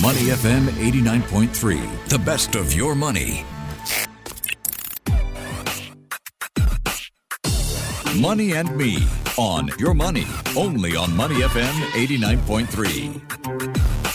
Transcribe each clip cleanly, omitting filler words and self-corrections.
Money FM 89.3, the best of your money. Money and Me on Your Money, only on Money FM 89.3.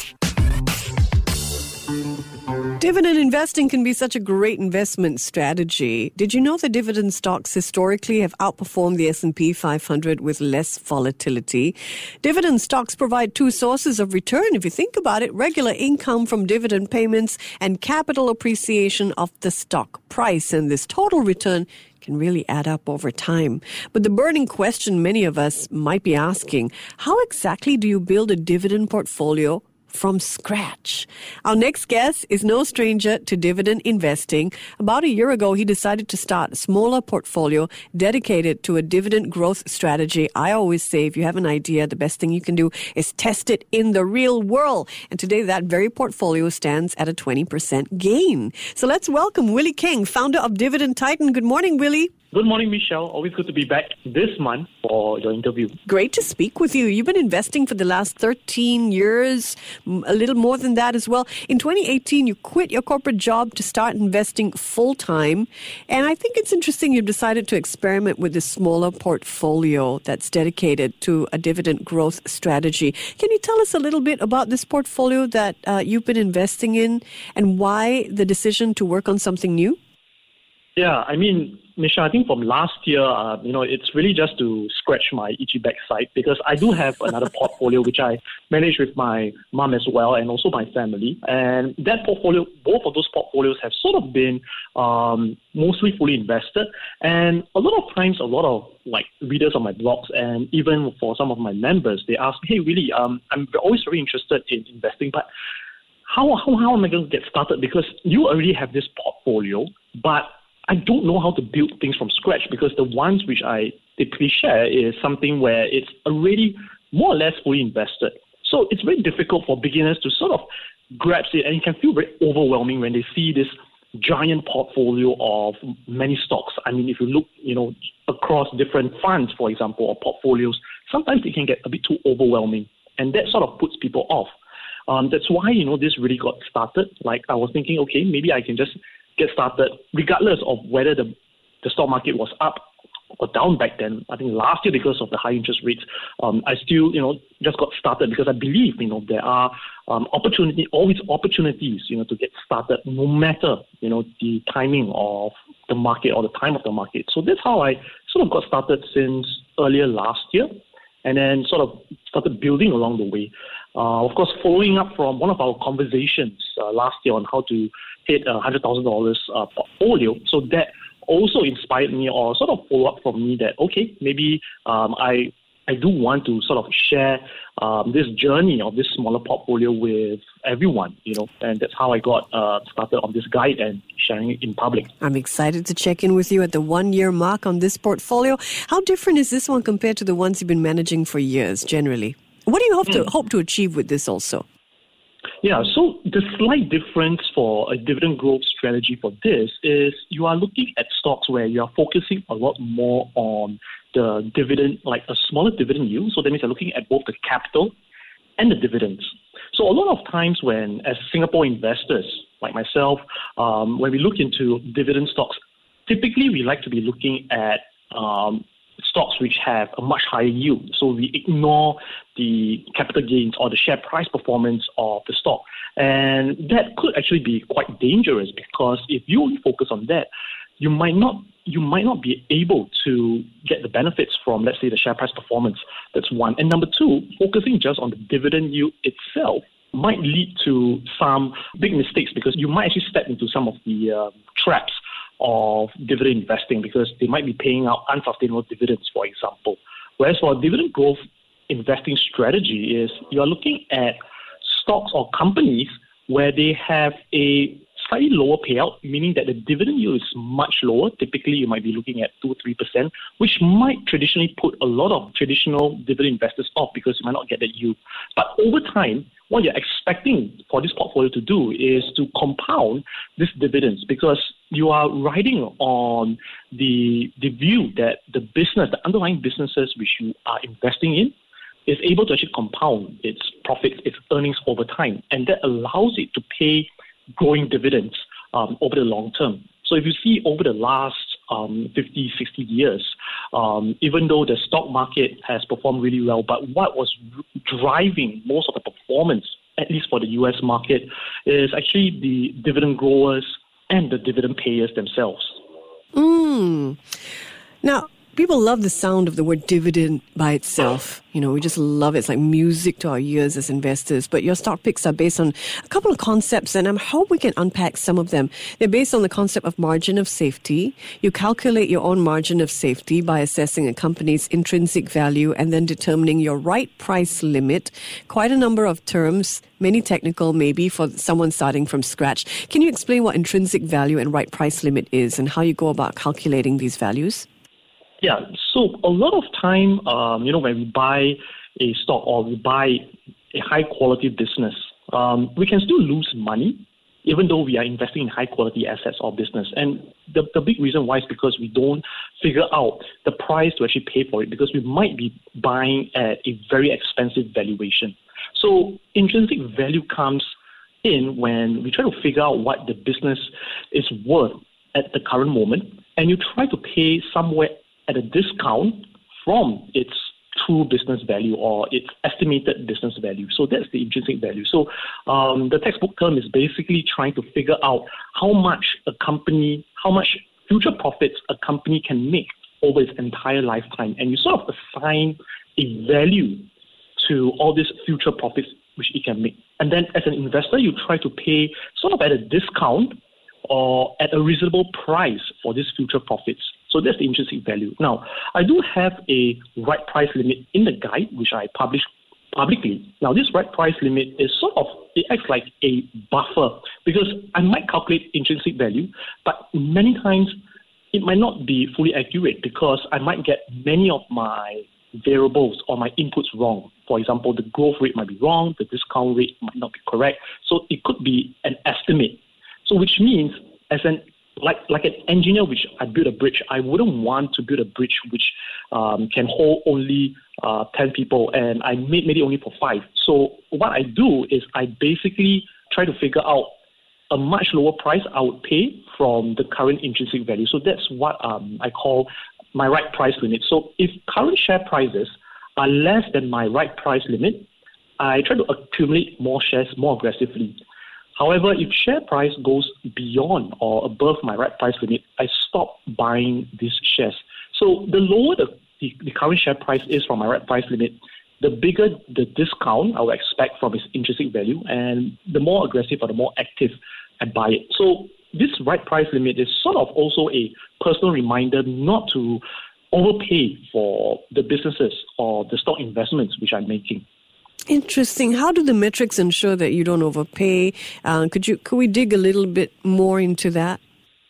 Dividend investing can be such a great investment strategy. Did you know that dividend stocks historically have outperformed the S&P 500 with less volatility? Dividend stocks provide two sources of return. If you think about it, regular income from dividend payments and capital appreciation of the stock price. And this total return can really add up over time. But the burning question many of us might be asking, how exactly do you build a dividend portfolio from scratch? Our next guest is no stranger to dividend investing. About a year ago, he decided to start a smaller portfolio dedicated to a dividend growth strategy. I always say, if you have an idea, the best thing you can do is test it in the real world. And today, that very portfolio stands at a 20% gain. So let's welcome Willie Keng, founder of Dividend Titan. Good morning, Willie. Good morning, Michelle. Always good to be back this month for your interview. Great to speak with you. You've been investing for the last 13 years, a little more than that as well. In 2018, you quit your corporate job to start investing full-time. And I think it's interesting you've decided to experiment with this smaller portfolio that's dedicated to a dividend growth strategy. Can you tell us a little bit about this portfolio that you've been investing in and why the decision to work on something new? Yeah, Michelle, I think from last year, it's really just to scratch my itchy backside because I do have another portfolio which I manage with my mom as well and also my family. And that portfolio, both of those portfolios have sort of been mostly fully invested. And a lot of times, a lot of readers on my blogs and even for some of my members, they ask, hey, really, I'm always very interested in investing, but how am I going to get started? Because you already have this portfolio, but I don't know how to build things from scratch because the ones which I typically share is something where it's already more or less fully invested. So it's very difficult for beginners to sort of grasp it, and it can feel very overwhelming when they see this giant portfolio of many stocks. If you look, across different funds, for example, or portfolios, sometimes it can get a bit too overwhelming, and that sort of puts people off. That's why, this really got started. I was thinking, okay, maybe I can just get started regardless of whether the stock market was up or down back then. I think last year because of the high interest rates, I still, just got started because I believe, there are always opportunities, to get started no matter, the timing of the market or the time of the market. So that's how I sort of got started since earlier last year and then sort of started building along the way. Of course, following up from one of our conversations last year on how to hit a $100,000 portfolio. So that also inspired me or sort of follow up from me that, okay, maybe I do want to sort of share this journey of this smaller portfolio with everyone, and that's how I got started on this guide and sharing it in public. I'm excited to check in with you at the 1 year mark on this portfolio. How different is this one compared to the ones you've been managing for years generally? What do you hope to achieve with this also? Yeah, so the slight difference for a dividend growth strategy for this is you are looking at stocks where you are focusing a lot more on the dividend, like a smaller dividend yield. So that means you're looking at both the capital and the dividends. So a lot of times when, as Singapore investors like myself, when we look into dividend stocks, typically we like to be looking at stocks which have a much higher yield. So we ignore the capital gains or the share price performance of the stock. And that could actually be quite dangerous because if you only focus on that, you might not be able to get the benefits from, let's say, the share price performance. That's one. And number two, focusing just on the dividend yield itself might lead to some big mistakes because you might actually step into some of the traps of dividend investing because they might be paying out unsustainable dividends, for example. Whereas for a dividend growth investing strategy is you are looking at stocks or companies where they have a slightly lower payout, meaning that the dividend yield is much lower. Typically, you might be looking at 2-3%, which might traditionally put a lot of traditional dividend investors off because you might not get that yield. But over time, what you're expecting for this portfolio to do is to compound these dividends because you are riding on the view that the underlying businesses which you are investing in is able to actually compound its profits, its earnings over time. And that allows it to pay growing dividends over the long term. So if you see over the last 50, 60 years, even though the stock market has performed really well, but what was driving most of the performance, at least for the US market, is actually the dividend growers and the dividend payers themselves. Now, people love the sound of the word dividend by itself. We just love it. It's like music to our ears as investors. But your stock picks are based on a couple of concepts, and I hope we can unpack some of them. They're based on the concept of margin of safety. You calculate your own margin of safety by assessing a company's intrinsic value and then determining your right price limit. Quite a number of terms, many technical maybe for someone starting from scratch. Can you explain what intrinsic value and right price limit is and how you go about calculating these values? Yeah, so a lot of time, when we buy a stock or we buy a high-quality business, we can still lose money, even though we are investing in high-quality assets or business. And the big reason why is because we don't figure out the price to actually pay for it, because we might be buying at a very expensive valuation. So intrinsic value comes in when we try to figure out what the business is worth at the current moment, and you try to pay somewhere at a discount from its true business value or its estimated business value. So that's the intrinsic value. So the textbook term is basically trying to figure out how much future profits a company can make over its entire lifetime. And you sort of assign a value to all these future profits which it can make. And then as an investor, you try to pay sort of at a discount or at a reasonable price for these future profits. So that's the intrinsic value. Now, I do have a right price limit in the guide, which I publish publicly. Now, this right price limit is it acts like a buffer, because I might calculate intrinsic value, but many times it might not be fully accurate because I might get many of my variables or my inputs wrong. For example, the growth rate might be wrong, the discount rate might not be correct. So it could be an estimate. So which means like an engineer which I build a bridge, I wouldn't want to build a bridge which can hold only 10 people, and I made it only for 5. So what I do is I basically try to figure out a much lower price I would pay from the current intrinsic value. So that's what I call my right price limit. So if current share prices are less than my right price limit, I try to accumulate more shares more aggressively. However, if share price goes beyond or above my right price limit, I stop buying these shares. So the lower the current share price is from my right price limit, the bigger the discount I would expect from its intrinsic value, and the more aggressive or the more active I buy it. So this right price limit is sort of also a personal reminder not to overpay for the businesses or the stock investments which I'm making. Interesting. How do the metrics ensure that you don't overpay? Could we dig a little bit more into that?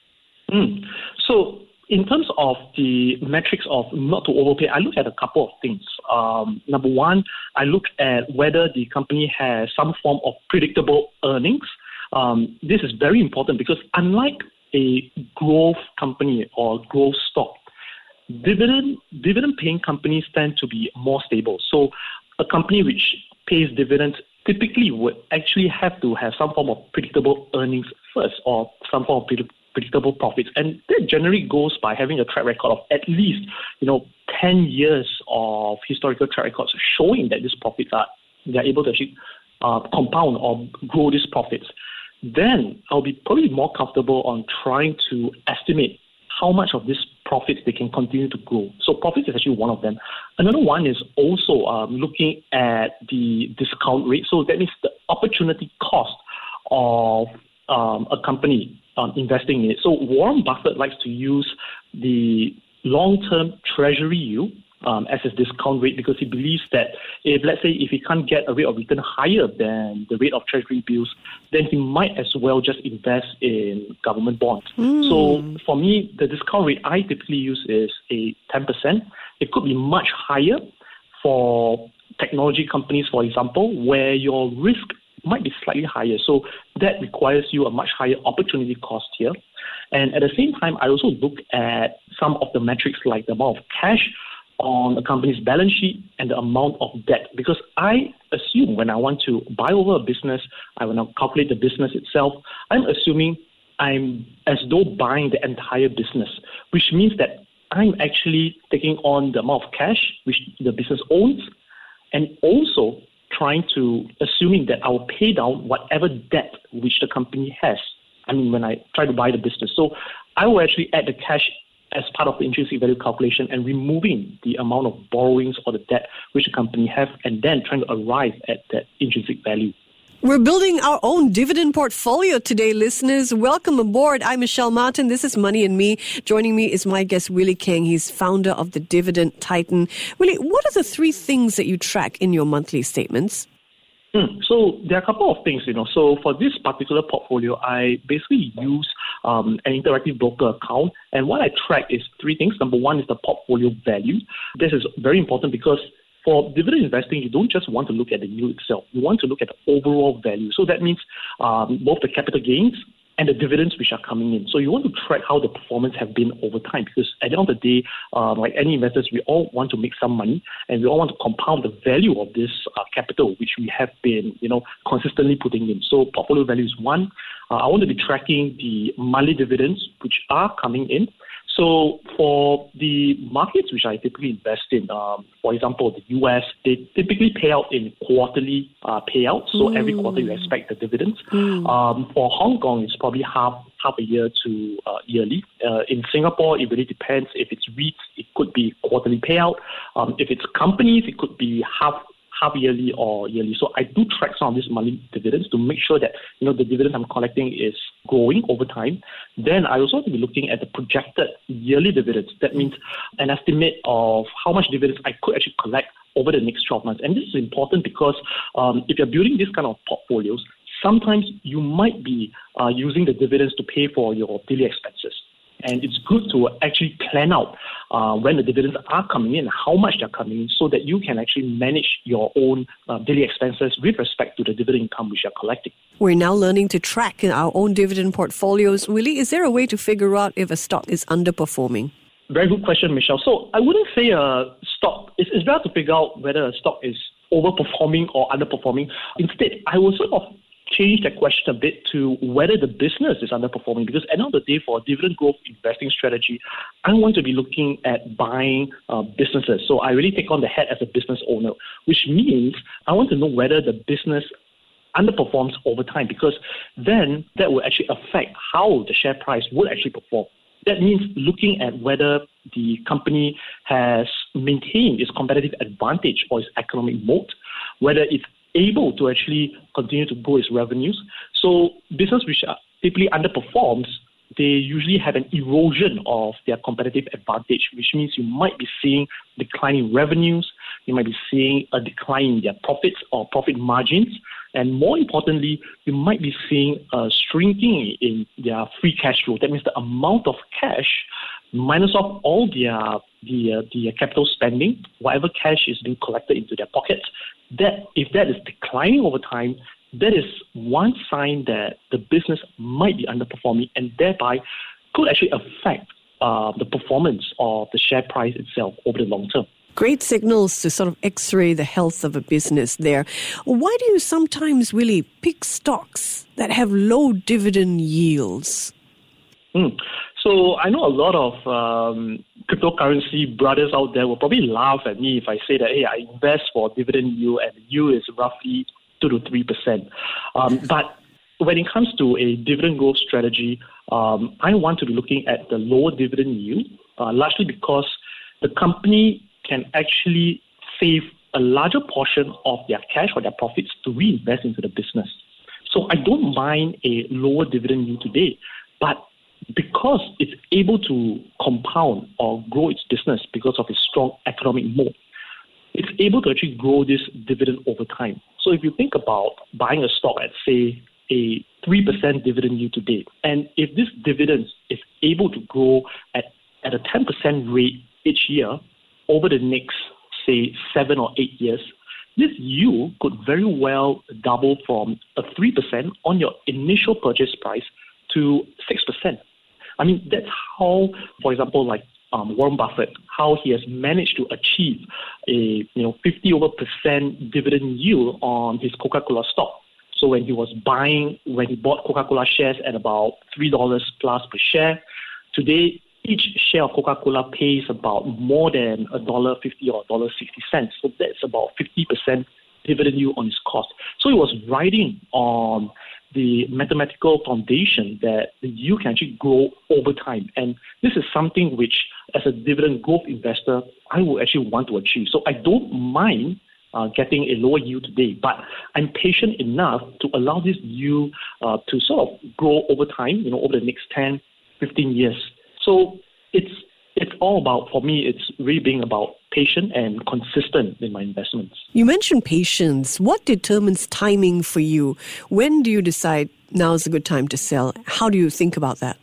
So in terms of the metrics of not to overpay, I look at a couple of things. Number one, I look at whether the company has some form of predictable earnings. This is very important because unlike a growth company or growth stock, dividend-paying companies tend to be more stable. So a company which pays dividends typically would actually have to have some form of predictable earnings first, or some form of predictable profits. And that generally goes by having a track record of at least 10 years of historical track records showing that these profits they're able to actually compound or grow these profits. Then I'll be probably more comfortable on trying to estimate how much of these profits they can continue to grow. So profits is actually one of them. Another one is also looking at the discount rate. So that means the opportunity cost of a company investing in it. So Warren Buffett likes to use the long-term treasury yield as his discount rate, because he believes that if he can't get a rate of return higher than the rate of treasury bills, then he might as well just invest in government bonds. So for me, the discount rate I typically use is a 10%. It could be much higher for technology companies, for example, where your risk might be slightly higher. So that requires you a much higher opportunity cost here. And at the same time, I also look at some of the metrics like the amount of cash on a company's balance sheet and the amount of debt. Because I assume when I want to buy over a business, I will now calculate the business itself. I'm assuming I'm as though buying the entire business, which means that I'm actually taking on the amount of cash which the business owns, and also assuming that I will pay down whatever debt which the company has. I mean, when I try to buy the business. So I will actually add the cash as part of the intrinsic value calculation and removing the amount of borrowings or the debt which the company has, and then trying to arrive at that intrinsic value. We're building our own dividend portfolio today, listeners. Welcome aboard. I'm Michelle Martin. This is Money and Me. Joining me is my guest, Willie Keng. He's founder of the Dividend Titan. Willie, what are the 3 things that you track in your monthly statements? So there are a couple of things, So for this particular portfolio, I basically use an interactive broker account. And what I track is 3 things. Number 1 is the portfolio value. This is very important because for dividend investing, you don't just want to look at the yield itself. You want to look at the overall value. So that means both the capital gains and the dividends which are coming in. So you want to track how the performance have been over time, because at the end of the day, like any investors, we all want to make some money, and we all want to compound the value of this capital which we have been, consistently putting in. So portfolio value is 1. I want to be tracking the monthly dividends which are coming in. So for the markets which I typically invest in, for example, the US, they typically pay out in quarterly payouts. So every quarter you expect the dividends. For Hong Kong, it's probably half a year to yearly. In Singapore, it really depends. If it's REITs, it could be quarterly payout. If it's companies, it could be half yearly or yearly. So I do track some of these monthly dividends to make sure that the dividends I'm collecting is growing over time. Then I also have to be looking at the projected yearly dividends. That means an estimate of how much dividends I could actually collect over the next 12 months. And this is important because if you're building this kind of portfolios, sometimes you might be using the dividends to pay for your daily expenses. And it's good to actually plan out when the dividends are coming in, how much they're coming in, so that you can actually manage your own daily expenses with respect to the dividend income which you're collecting. We're now learning to track our own dividend portfolios. Willie, is there a way to figure out if a stock is underperforming? Very good question, Michelle. So I wouldn't say a stock, it's better to figure out whether a stock is overperforming or underperforming. Instead, I will sort of change that question a bit to whether the business is underperforming, because at the end of the day, for a dividend growth investing strategy, I want to be looking at buying businesses. So I really take on the hat as a business owner, which means I want to know whether the business underperforms over time, because then that will actually affect how the share price would actually perform. That means looking at whether the company has maintained its competitive advantage or its economic moat, whether it's able to actually continue to grow its revenues. So business which typically underperforms, they usually have an erosion of their competitive advantage, which means you might be seeing declining revenues, you might be seeing a decline in their profits or profit margins, and more importantly, you might be seeing a shrinking in their free cash flow. That means the amount of cash minus off all the capital spending, whatever cash is being collected into their pockets, that if that is declining over time, that is one sign that the business might be underperforming and thereby could actually affect the performance of the share price itself over the long term. Great signals to sort of x-ray the health of a business there. Why do you sometimes really pick stocks that have low dividend yields? So I know a lot of cryptocurrency brothers out there will probably laugh at me if I say that, hey, I invest for dividend yield and the yield is roughly 2 to 3%. But when it comes to a dividend growth strategy, I want to be looking at the lower dividend yield, largely because the company can actually save a larger portion of their cash or their profits to reinvest into the business. So I don't mind a lower dividend yield today, but because it's able to compound or grow its business because of its strong economic moat, it's able to actually grow this dividend over time. So if you think about buying a stock at, say, a 3% dividend yield today, and if this dividend is able to grow at a 10% rate each year over the next, say, 7 or 8 years, this yield could very well double from a 3% on your initial purchase price to 6%. I mean, that's how, for example, like Warren Buffett, how he has managed to achieve a 50% dividend yield on his Coca-Cola stock. So when he bought Coca-Cola shares at about $3 plus per share, today each share of Coca-Cola pays about more than $1.50 or $1.60. So that's about 50% dividend yield on his cost. So he was riding on the mathematical foundation that the yield can actually grow over time. And this is something which, as a dividend growth investor, I would actually want to achieve. So I don't mind getting a lower yield today, but I'm patient enough to allow this yield to sort of grow over time, over the next 10, 15 years. So it's all about, for me, it's really being about patient and consistent in my investments. You mentioned patience. What determines timing for you? When do you decide now is a good time to sell? How do you think about that?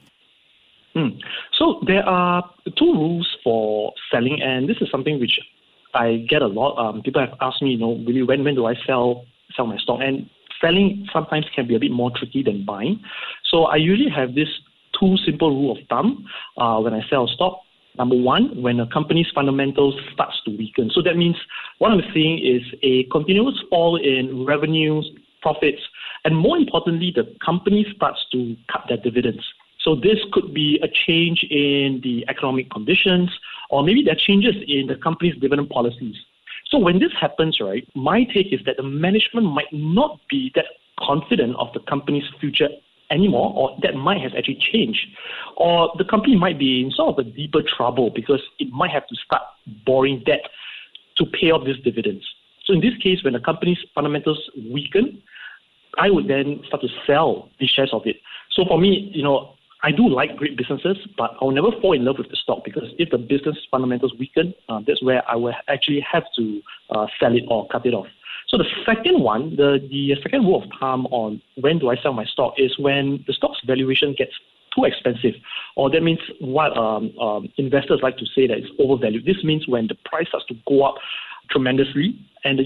So there are two rules for selling, and this is something which I get a lot. People have asked me, really, when do I sell my stock? And selling sometimes can be a bit more tricky than buying. So I usually have this two simple rule of thumb when I sell stock. Number one, when a company's fundamentals starts to weaken. So that means what I'm seeing is a continuous fall in revenues, profits, and more importantly, the company starts to cut their dividends. So this could be a change in the economic conditions, or maybe there are changes in the company's dividend policies. So when this happens, right, my take is that the management might not be that confident of the company's future anymore, or that might have actually changed. Or the company might be in sort of a deeper trouble because it might have to start borrowing debt to pay off these dividends. So in this case, when the company's fundamentals weaken, I would then start to sell the shares of it. So for me, I do like great businesses, but I'll never fall in love with the stock, because if the business fundamentals weaken, that's where I will actually have to sell it or cut it off. So the second one, the second rule of thumb on when do I sell my stock is when the stock's valuation gets too expensive, or that means what investors like to say that it's overvalued. This means when the price starts to go up tremendously and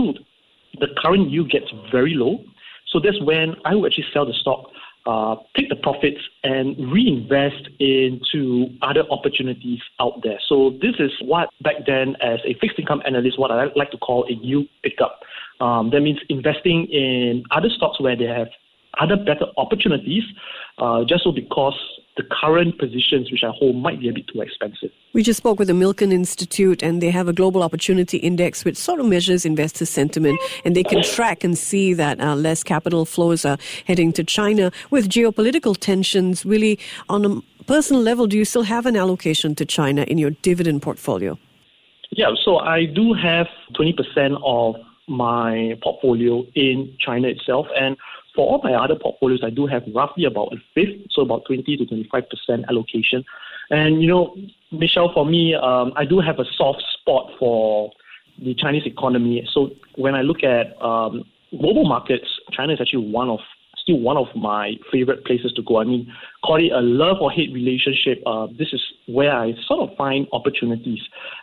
the current yield gets very low. So that's when I will actually sell the stock, take the profits and reinvest into other opportunities out there. So this is what back then, as a fixed income analyst, what I like to call a yield pickup. That means investing in other stocks where they have other better opportunities, just so because the current positions which I hold might be a bit too expensive. We just spoke with the Milken Institute, and they have a global opportunity index which sort of measures investor sentiment, and they can track and see that less capital flows are heading to China. With geopolitical tensions, really on a personal level, do you still have an allocation to China in your dividend portfolio? Yeah, so I do have 20% of my portfolio in China itself, and for all my other portfolios, I do have roughly about a fifth, so about 20 to 25% allocation. And, Michelle, for me, I do have a soft spot for the Chinese economy. So when I look at global markets, China is actually still one of my favorite places to go. I mean, call it a love or hate relationship. This is where I sort of find opportunities.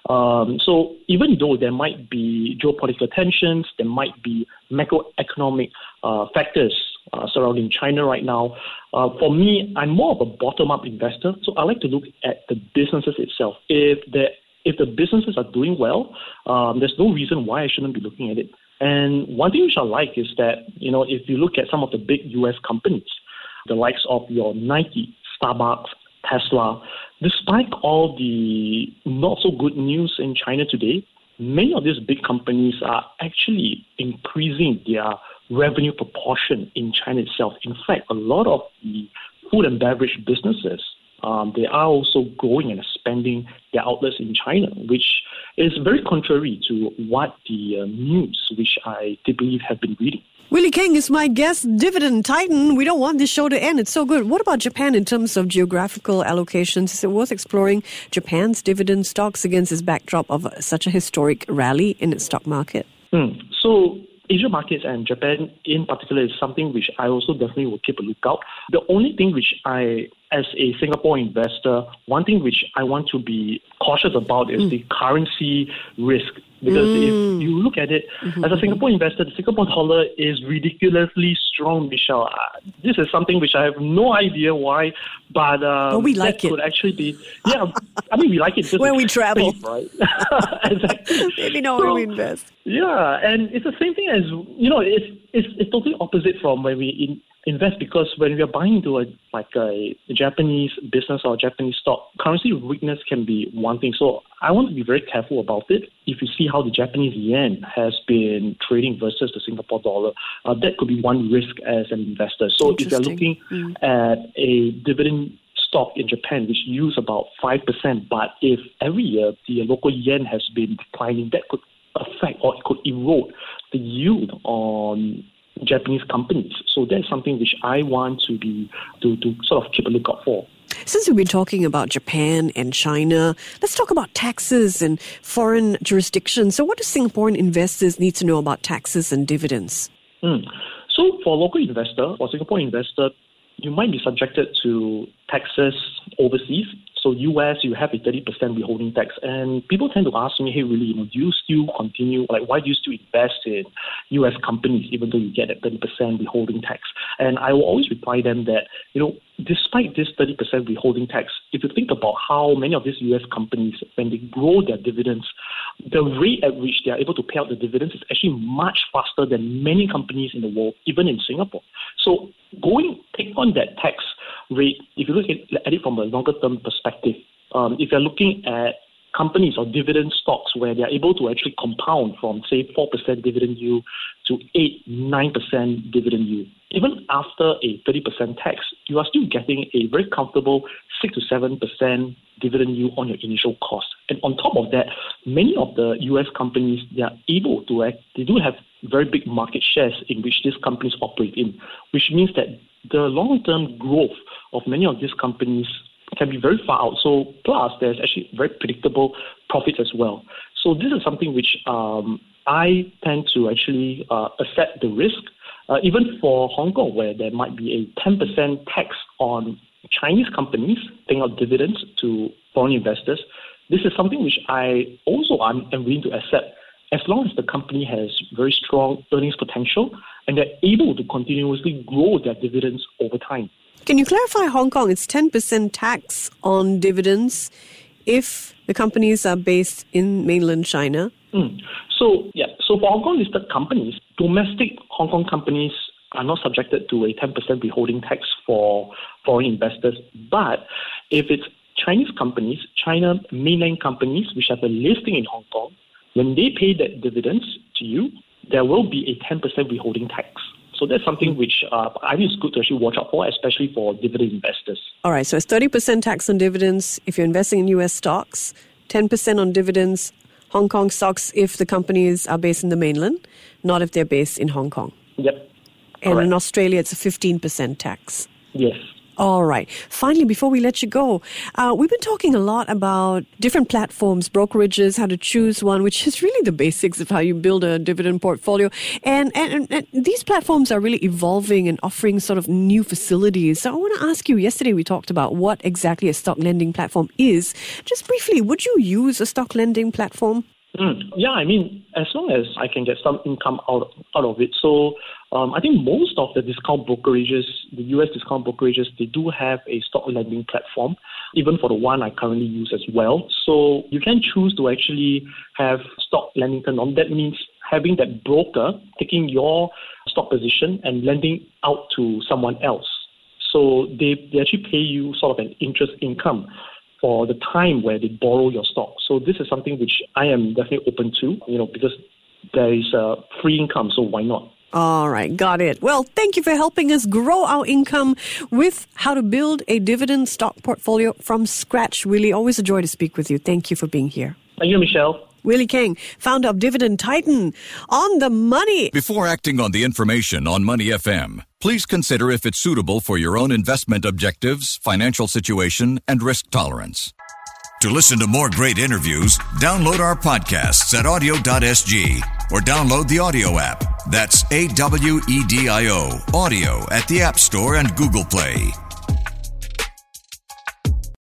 So even though there might be geopolitical tensions, there might be macroeconomic factors surrounding China right now, for me, I'm more of a bottom-up investor. So I like to look at the businesses itself. If the businesses are doing well, there's no reason why I shouldn't be looking at it. And one thing which I like is that, if you look at some of the big U.S. companies, the likes of your Nike, Starbucks, Tesla, despite all the not so good news in China today, many of these big companies are actually increasing their revenue proportion in China itself. In fact, a lot of the food and beverage businesses, they are also growing and expanding their outlets in China, which is very contrary to what the news which I typically have been reading. Willie Keng is my guest, Dividend Titan. We don't want this show to end. It's so good. What about Japan in terms of geographical allocations? Is it worth exploring Japan's dividend stocks against this backdrop of such a historic rally in its stock market? So Asia markets and Japan in particular is something which I also definitely will keep a lookout. The only thing which I as a Singapore investor, one thing which I want to be cautious about is the currency risk. Because if you look at it, as a Singapore investor, the Singapore dollar is ridiculously strong, Michelle. This is something which I have no idea why, but we like it. Could actually be, I mean, we like it. When we travel. Safe, right? Exactly. Maybe not when we invest. Yeah, and it's the same thing as, it's totally opposite from when we invest, because when we are buying into a Japanese business or Japanese stock, currency weakness can be one thing. So I want to be very careful about it. If you see how the Japanese yen has been trading versus the Singapore dollar, that could be one risk as an investor. So if you're looking at a dividend stock in Japan, which use about 5%, but if every year the local yen has been declining, that could affect or it could erode the yield on Japanese companies. So that's something which I want to sort of keep a lookout for. Since we've been talking about Japan and China, let's talk about taxes and foreign jurisdictions. So what do Singaporean investors need to know about taxes and dividends? So for a local investor or Singapore investor, you might be subjected to taxes overseas. So US, you have a 30% withholding tax. And people tend to ask me, hey, really, do you still continue, why do you still invest in US companies, even though you get a 30% withholding tax? And I will always reply them that, despite this 30% withholding tax, if you think about how many of these US companies, when they grow their dividends, the rate at which they are able to pay out the dividends is actually much faster than many companies in the world, even in Singapore. So take on that tax rate, if you look at it from a longer term perspective, if you're looking at companies or dividend stocks where they're able to actually compound from, say, 4% dividend yield to 8-9% dividend yield, even after a 30% tax, you are still getting a very comfortable 6-7% dividend yield on your initial cost. And on top of that, many of the US companies, they are able to they do have very big market shares in which these companies operate in, which means that the long-term growth of many of these companies can be very far out. So plus, there's actually very predictable profits as well. So this is something which I tend to actually accept the risk. Even for Hong Kong, where there might be a 10% tax on Chinese companies paying out dividends to foreign investors, this is something which I also am willing to accept, as long as the company has very strong earnings potential and they're able to continuously grow their dividends over time. Can you clarify Hong Kong? It's 10% tax on dividends if the companies are based in mainland China? So for Hong Kong listed companies, domestic Hong Kong companies are not subjected to a 10% withholding tax for foreign investors. But if it's Chinese companies, China mainland companies, which have a listing in Hong Kong, when they pay that dividends to you, there will be a 10% withholding tax. So that's something which I think is good to actually watch out for, especially for dividend investors. All right, so it's 30% tax on dividends if you're investing in US stocks, 10% on dividends, Hong Kong stocks if the companies are based in the mainland, not if they're based in Hong Kong. Yep. And correct. in Australia, it's a 15% tax. Yes. All right. Finally, before we let you go, we've been talking a lot about different platforms, brokerages, how to choose one, which is really the basics of how you build a dividend portfolio. And these platforms are really evolving and offering sort of new facilities. So I want to ask you, yesterday we talked about what exactly a stock lending platform is. Just briefly, would you use a stock lending platform? Yeah, I mean, as long as I can get some income out of it. So I think most of the discount brokerages, the US discount brokerages, they do have a stock lending platform, even for the one I currently use as well. So you can choose to actually have stock lending turned on. That means having that broker taking your stock position and lending out to someone else. So they actually pay you sort of an interest income for the time where they borrow your stock. So this is something which I am definitely open to, because there is a free income, so why not? All right, got it. Well, thank you for helping us grow our income with how to build a dividend stock portfolio from scratch. Willie, always a joy to speak with you. Thank you for being here. Thank you, Michelle. Willie Keng, founder of Dividend Titan, on the money. Before acting on the information on Money FM, please consider if it's suitable for your own investment objectives, financial situation, and risk tolerance. To listen to more great interviews, download our podcasts at audio.sg or download the audio app. That's AWEDIO, audio at the App Store and Google Play.